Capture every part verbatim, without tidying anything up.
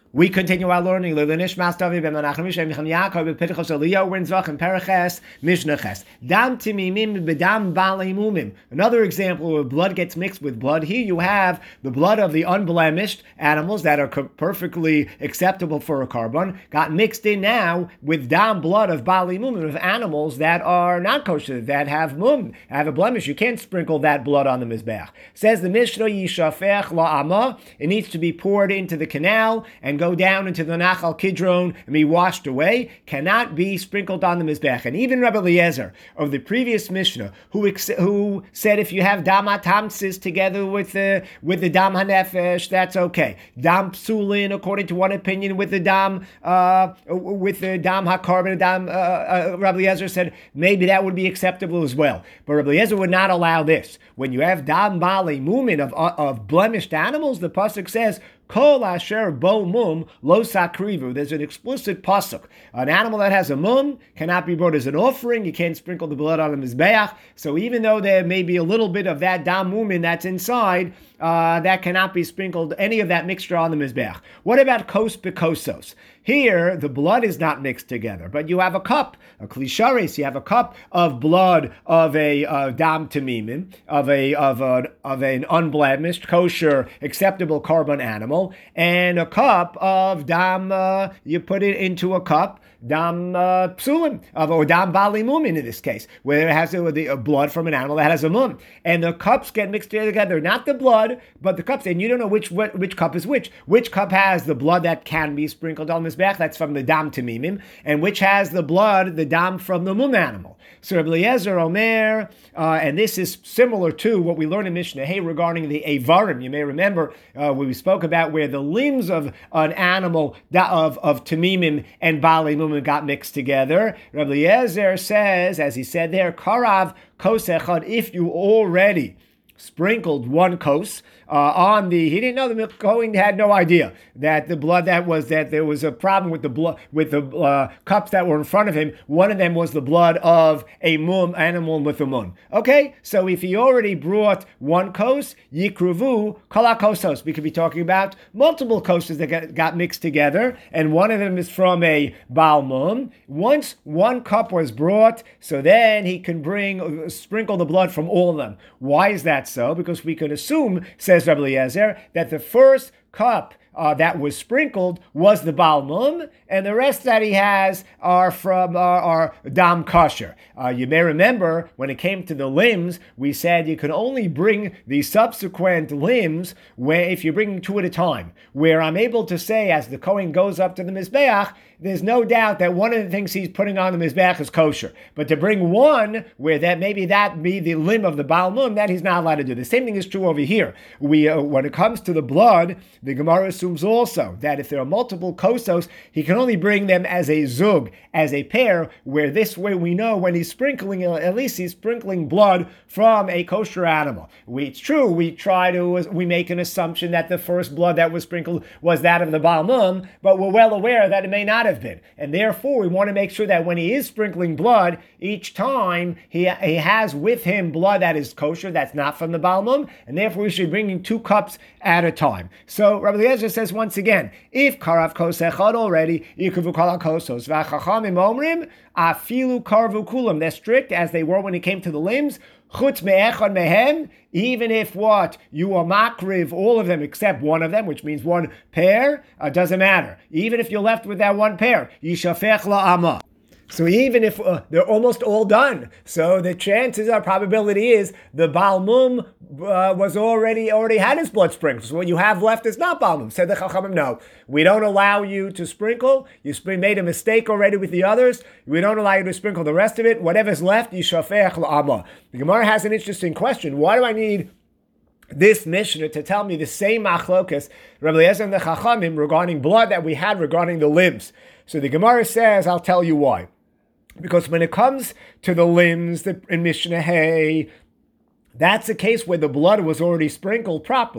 We continue our learning. L'nishmas David ben Menachem Mishem Michem Yaakov b'Pitchos Eliyahu. We're in Zvachim Paraches Mishnah Ches. Dam timimim b'dam balei mumim. Another example where blood gets mixed with blood. Here you have the blood of the unblemished animals that are perfectly acceptable for a carbon got mixed in now with dam blood of balei mumim, of animals that are not kosher, that have mum, have a blemish. You can't sprinkle that blood on the mizbeach. Says the Mishnah, Yishafech la'ama. It needs to be poured into the canal and go down into the Nachal Kidron and be washed away, cannot be sprinkled on the Mizbech. And even Rabbi Eliezer of the previous Mishnah, who ex- who said if you have Dam HaTamtzis together with the, with the Dam HaNefesh, that's okay. Dam Psulin, according to one opinion, with the Dam uh, with the Dam HaKarban, Dam, uh, uh, Rabbi Eliezer said maybe that would be acceptable as well. But Rabbi Eliezer would not allow this. When you have Dam Balei Mumin of, of blemished animals, the Pasuk says, Kol asher bo mum lo sakrivu. There's an explicit pasuk. An animal that has a mum cannot be brought as an offering. You can't sprinkle the blood on the mizbeach. So even though there may be a little bit of that dam mumin that's inside, uh, that cannot be sprinkled, any of that mixture on the mizbeach. What about kos bekosos? Here, the blood is not mixed together, but you have a cup, a klisharis. You have a cup of blood of a uh, dam tamimim, of a of an of an unblemished, kosher, acceptable carbon animal, and a cup of dam. Uh, you put it into a cup. Dam uh, psulim, or dam bali mumin in this case, where it has a, the, a blood from an animal that has a mum, and the cups get mixed together, not the blood, but the cups, and you don't know which what, which cup is which. Which cup has the blood that can be sprinkled on mizbeach, that's from the dam tamimim, and which has the blood, the dam from the mum animal. So Rabbi Eliezer Omer, uh, and this is similar to what we learned in Mishnah Hey regarding the Avarim. You may remember uh, when we spoke about where the limbs of an animal of, of Tamimim and Bali Mumim got mixed together. Rabbi Eliezer says, as he said there, Karav Kos Echad, if you already sprinkled one kos uh, on the, he didn't know, the Kohen had no idea that the blood that was, that there was a problem with the blood, with the uh, cups that were in front of him. One of them was the blood of a mum, animal with a mum. Okay, so if he already brought one kos, yikruvu kala kosos. We could be talking about multiple koses that got, got mixed together, and one of them is from a baal mum. Once one cup was brought, so then he can bring, sprinkle the blood from all of them. Why is that so? Because we could assume, says Rabbi Eliezer, that the first cup Uh, that was sprinkled was the Baal Mum, and the rest that he has are from uh, are Dam Kosher. Uh, you may remember when it came to the limbs, we said you can only bring the subsequent limbs where if you're bringing two at a time. Where I'm able to say, as the Kohen goes up to the Mizbeach, there's no doubt that one of the things he's putting on the Mizbeach is kosher. But to bring one where that maybe that be the limb of the Baal Mum, that he's not allowed to do. The same thing is true over here. We uh, when it comes to the blood, the Gemara assumes also that if there are multiple kosos, he can only bring them as a zug, as a pair, where this way we know when he's sprinkling, at least he's sprinkling blood from a kosher animal. We, it's true, we try to, we make an assumption that the first blood that was sprinkled was that of the Baal Mum, but we're well aware that it may not have been. And therefore, we want to make sure that when he is sprinkling blood, each time he, he has with him blood that is kosher, that's not from the Baal Mum, and therefore we should be bringing two cups at a time. So Rabbi Eliezer says once again, if karav kos echad already, yikuvu kol hakosos, v'achachamim omrim, afilu karvu kulam. They're strict as they were when it came to the limbs. Chutz me'echad mehem, even if what? You are makriv, all of them except one of them, which means one pair, uh, doesn't matter. Even if you're left with that one pair, yishafech la'ama. So even if uh, they're almost all done, so the chances, our probability is the Baal Mum uh, was already already had his blood sprinkled. So what you have left is not Baal Mum. Said the Chachamim, no, we don't allow you to sprinkle. You sp- made a mistake already with the others. We don't allow you to sprinkle the rest of it. Whatever's left, yishafech la'ama. The Gemara has an interesting question. Why do I need this Mishnah to tell me the same machlokas, Rabbi Eliezer and the Chachamim, regarding blood that we had regarding the limbs? So the Gemara says, I'll tell you why. Because when it comes to the limbs the, in Mishnah Hey, that's a case where the blood was already sprinkled properly.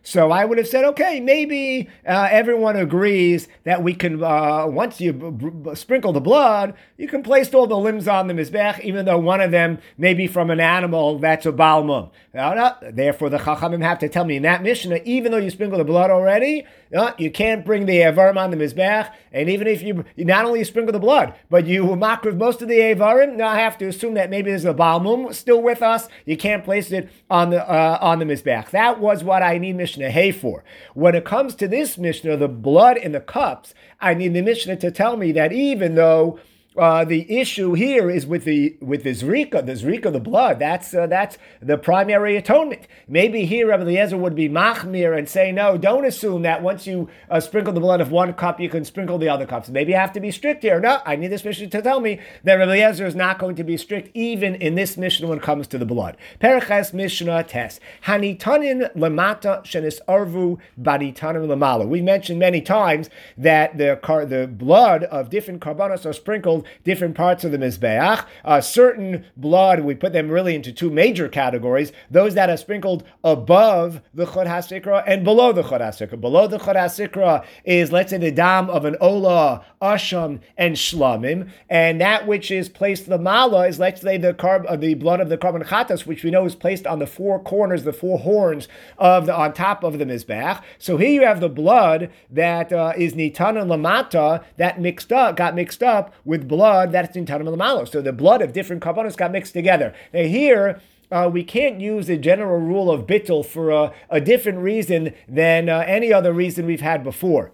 So I would have said, okay, maybe uh, everyone agrees that we can, uh, once you b- b- sprinkle the blood, you can place all the limbs on the Mizbech, even though one of them may be from an animal that's a Baal Mum. No, no. Therefore, the Chachamim have to tell me in that Mishnah, even though you sprinkle the blood already, uh, you can't bring the Avarim on the Mizbech, and even if you, you not only sprinkle the blood, but you makriv most of the Avarim, now I have to assume that maybe there's a Baal Mum still with us, you can't place it on the uh, on the Mizbech. That was what I need Mishnah Hay for. When it comes to this Mishnah, the blood in the cups, I need the Mishnah to tell me that even though Uh, the issue here is with the with the zrika, the zrika, the blood. That's uh, that's the primary atonement. Maybe here Rabbi Eliezer would be machmir and say, no, don't assume that once you uh, sprinkle the blood of one cup, you can sprinkle the other cups. Maybe you have to be strict here. No, I need this Mishnah to tell me that Rabbi Eliezer is not going to be strict even in this Mishnah when it comes to the blood. Perches Mishnah Tes Hanitanin lamata shenis arvu baditanin lamala. We mentioned many times that the car, the blood of different karbanos are sprinkled different parts of the Mizbeach. Uh, certain blood, we put them really into two major categories. Those that are sprinkled above the Chod HaSikra and below the Chod HaSikra. Below the Chod HaSikra is, let's say, the dam of an Olah, Asham, and Shlamim. And that which is placed the Mala is, let's say, the carb, uh, the blood of the Karban Chatas, which we know is placed on the four corners, the four horns of the on top of the Mizbeach. So here you have the blood that uh, is Nitan and Lamata that mixed up, got mixed up with blood that's in Tanam Lamalo. So the blood of different carbonates got mixed together. Now here, uh, we can't use the general rule of bittul for a, a different reason than uh, any other reason we've had before.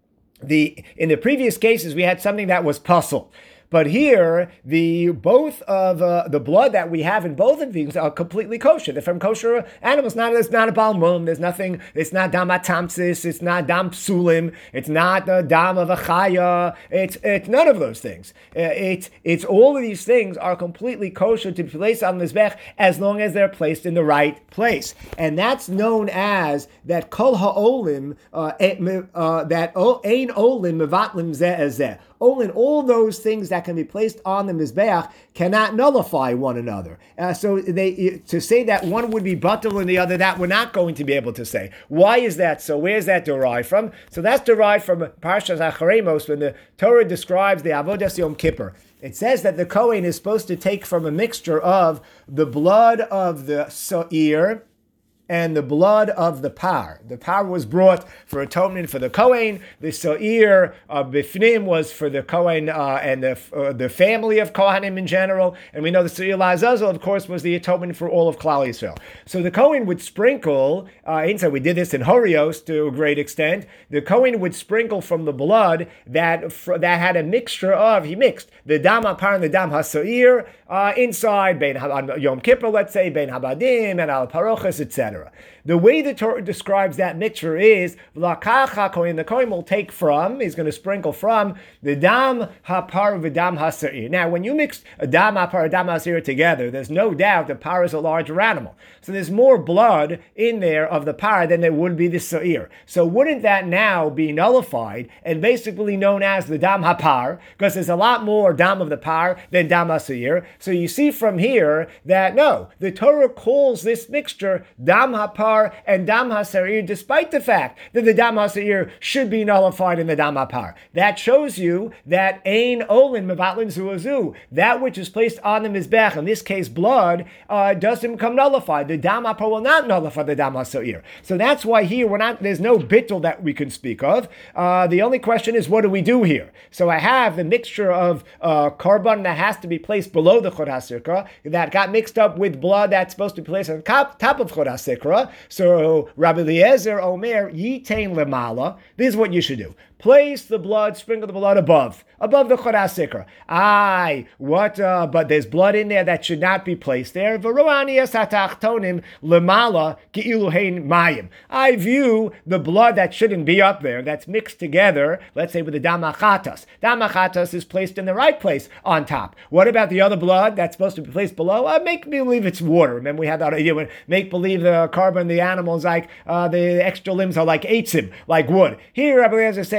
The in the previous cases, we had something that was puzzle. But here, the both of uh, the blood that we have in both of these are completely kosher. They're from kosher animals. Not it's not a Baal Mum. There's nothing. It's not dam atamsis. It's not dam psulim. It's not the dam of a chaya. It's it's none of those things. Uh, it's it's all of these things are completely kosher to be placed on the mizbech as long as they're placed in the right place, and that's known as that kol ha'olim uh, uh, that ein olim mevatlim zeh zeh. Olin, all those things that can be placed on the Mizbeach cannot nullify one another. Uh, so they to say that one would be batel and the other, that we're not going to be able to say. Why is that so? Where's that derived from? So that's derived from Parshas Acharemos when the Torah describes the Avodas Yom Kippur. It says that the Kohen is supposed to take from a mixture of the blood of the Sa'ir and the blood of the par. The par was brought for atonement for the Kohen. The Sa'ir uh, Bifnim was for the Kohen uh, and the uh, the family of Kohanim in general. And we know the Sa'ir La'azazel, of course, was the atonement for all of Klal Yisrael. So the Kohen would sprinkle, uh, inside we did this in Horios to a great extent, the Kohen would sprinkle from the blood that fr- that had a mixture of, he mixed the Dam HaPar and the Dam HaSa'ir uh, inside, Bein on Yom Kippur, let's say, Bein Habadim and Al Parochas, et cetera. The way the Torah describes that mixture is L'akacha Kohen. The Kohen will take from, he's going to sprinkle from the dam hapar v'dam hasa'ir. Now, when you mix a dam hapar and dam hasa'ir together, there's no doubt the par is a larger animal. So there's more blood in there of the par than there would be the sa'ir. So wouldn't that now be nullified and basically known as the dam hapar? Because there's a lot more dam of the par than dam hasa'ir. So you see from here that no, the Torah calls this mixture dam hapar and dam hasa'ir, despite the fact that the dam hasa'ir should be nullified in the dam hapar. That shows you that ein olin mevatlin zuazu, that which is placed on the mizbech, in this case blood, uh, doesn't become nullified. The dam hapar will not nullify the dam hasa'ir. So that's why here we're not. There's no bittul that we can speak of. Uh, the only question is, what do we do here? So I have the mixture of uh, carbon that has to be placed below the chod hasikra that got mixed up with blood that's supposed to be placed on top, top of chod hasikra. So Rabbi Eliezer Omer yitain lemala. This is what you should do. Place the blood, sprinkle the blood above, above the chod hasikra. Aye, what? Uh, but there's blood in there that should not be placed there. V'ro'ani esatachtonim lemala ki'ilu hein mayim. I view the blood that shouldn't be up there, that's mixed together. Let's say with the damachatas. Damachatas is placed in the right place on top. What about the other blood that's supposed to be placed below? Uh, make believe it's water. Remember we had that idea when make believe the carbon, the animals like uh, the extra limbs are like eitzim, like wood. Here Rabbi Eliezer is saying,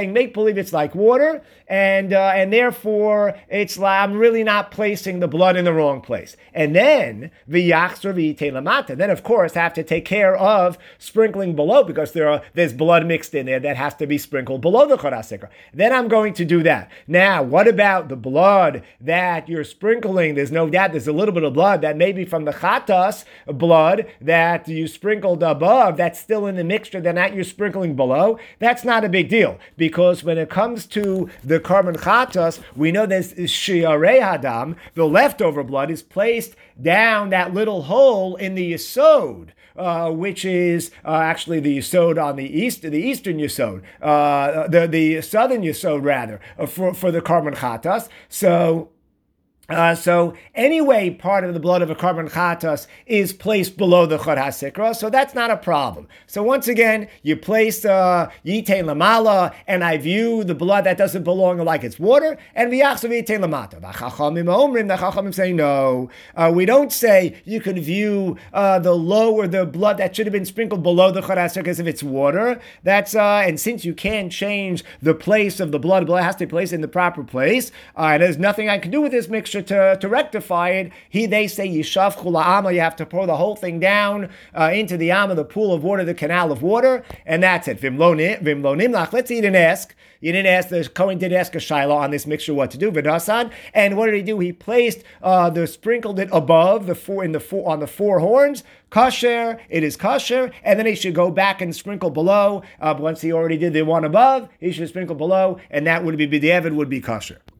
saying make believe it's like water, and uh, and therefore it's like I'm really not placing the blood in the wrong place. And then v'yachzor v'yitei lamata. Then of course I have to take care of sprinkling below because there are there's blood mixed in there that has to be sprinkled below the chad hasikra. Then I'm going to do that. Now, what about the blood that you're sprinkling? There's no doubt there's a little bit of blood that may be from the chatas blood that you sprinkled above. That's still in the mixture. Then that you're sprinkling below. That's not a big deal because when it comes to the carbon chatas, we know there's shiarei hadam. The leftover blood is placed down that little hole in the yesod. Uh, which is uh, actually the yesod on the east, the eastern yesod, uh, the the southern yesod rather, uh, for for the carbon chatas. So. Uh, so anyway, part of the blood of a carbon chatas is placed below the chad hasikra, so that's not a problem. So once again, you place uh, yitei lamala, and I view the blood that doesn't belong like it's water, and v'yachzor yitei lamata. The chachamim omrim, the chachamim say no. Uh, we don't say you can view uh, the lower the blood that should have been sprinkled below the chad hasikra as if it's water. That's uh, and since you can't change the place of the blood, the blood has to be placed in the proper place. Uh, and there's nothing I can do with this mixture. To, to rectify it, he they say yishav chula ama, you have to pour the whole thing down uh, into the ama, the pool of water, the canal of water, and that's it. Vimlo nimlach. Let's say you didn't ask. You didn't ask, the Kohen did ask a Shiloh on this mixture what to do, Vidasan. And what did he do? He placed uh, the sprinkled it above the four in the four on the four horns. Kasher, it is kasher, and then he should go back and sprinkle below. Uh, once he already did the one above, he should sprinkle below, and that would be b'diavad would be kasher.